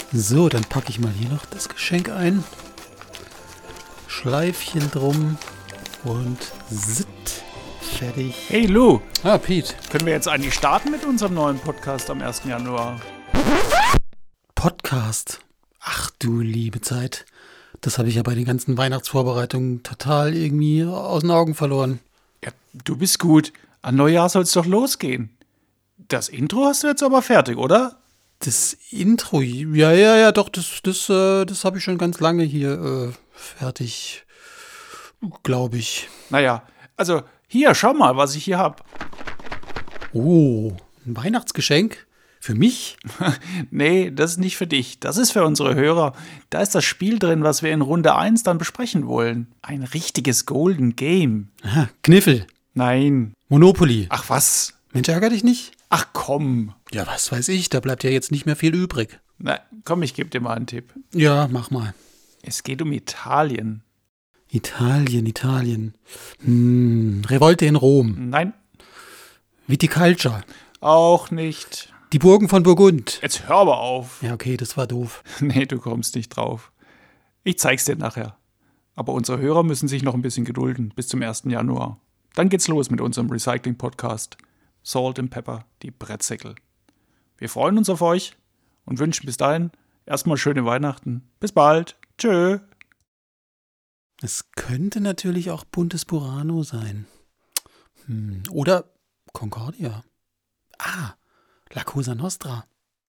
So, dann packe ich mal hier noch das Geschenk ein. Schleifchen drum und zitt. Fertig. Hey Lou, Pete. können wir jetzt eigentlich starten mit unserem neuen Podcast am 1. Januar? Podcast. Ach du liebe Zeit. Das habe ich ja bei den ganzen Weihnachtsvorbereitungen total irgendwie aus den Augen verloren. Ja, du bist gut. An Neujahr soll es doch losgehen. Das Intro hast du jetzt aber fertig, oder? Das Intro, ja, doch, das habe ich schon ganz lange hier fertig, glaube ich. Naja, also hier, schau mal, was ich hier hab. Oh, ein Weihnachtsgeschenk? Für mich? Nee, das ist nicht für dich. Das ist für unsere Hörer. Da ist das Spiel drin, was wir in Runde 1 dann besprechen wollen. Ein richtiges Golden Game. Aha, Kniffel. Nein. Monopoly. Ach was? Mensch, ärger dich nicht? Ach komm. Ja, was weiß ich, da bleibt ja jetzt nicht mehr viel übrig. Na, komm, ich gebe dir mal einen Tipp. Ja, mach mal. Es geht um Italien. Italien. Revolte in Rom. Nein, Viticulture. auch nicht. Die Burgen von Burgund. Jetzt hör aber auf. Ja, okay, das war doof. Nee, du kommst nicht drauf. Ich zeig's dir nachher. Aber unsere Hörer müssen sich noch ein bisschen gedulden bis zum 1. Januar. Dann geht's los mit unserem Recycling-Podcast Salt and Pepper, die Brettsäckel. Wir freuen uns auf euch und wünschen bis dahin erstmal schöne Weihnachten. Bis bald. Tschö. Es könnte natürlich auch Buntes Burano sein. Oder Concordia. La Cosa Nostra.